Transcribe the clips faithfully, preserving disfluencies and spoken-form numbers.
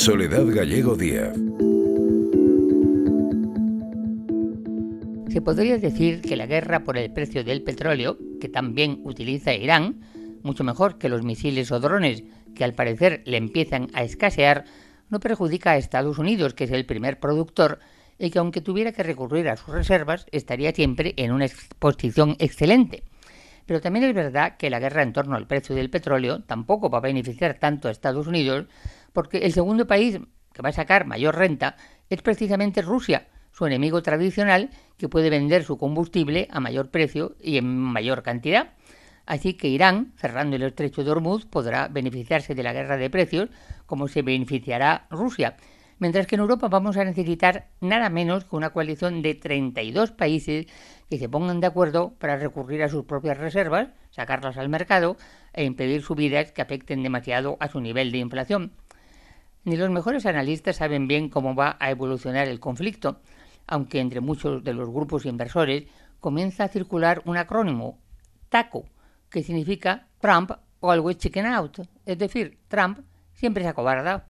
Soledad Gallego Díaz. Se podría decir que la guerra por el precio del petróleo, que también utiliza Irán, mucho mejor que los misiles o drones que al parecer le empiezan a escasear, no perjudica a Estados Unidos, que es el primer productor, y que aunque tuviera que recurrir a sus reservas, estaría siempre en una posición excelente. Pero también es verdad que la guerra en torno al precio del petróleo tampoco va a beneficiar tanto a Estados Unidos, porque el segundo país que va a sacar mayor renta es precisamente Rusia, su enemigo tradicional, que puede vender su combustible a mayor precio y en mayor cantidad. Así que Irán, cerrando el estrecho de Hormuz, podrá beneficiarse de la guerra de precios como se beneficiará Rusia, mientras que en Europa vamos a necesitar nada menos que una coalición de treinta y dos países que se pongan de acuerdo para recurrir a sus propias reservas, sacarlas al mercado e impedir subidas que afecten demasiado a su nivel de inflación. Ni los mejores analistas saben bien cómo va a evolucionar el conflicto, aunque entre muchos de los grupos inversores comienza a circular un acrónimo, TACO, que significa Trump always chicken out, es decir, Trump siempre se acobarda.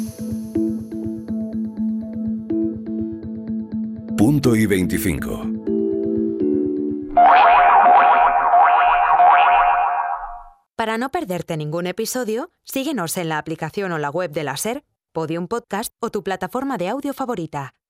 Punto y veinticinco. Para no perderte ningún episodio, síguenos en la aplicación o la web de la SER, Podium Podcast o tu plataforma de audio favorita.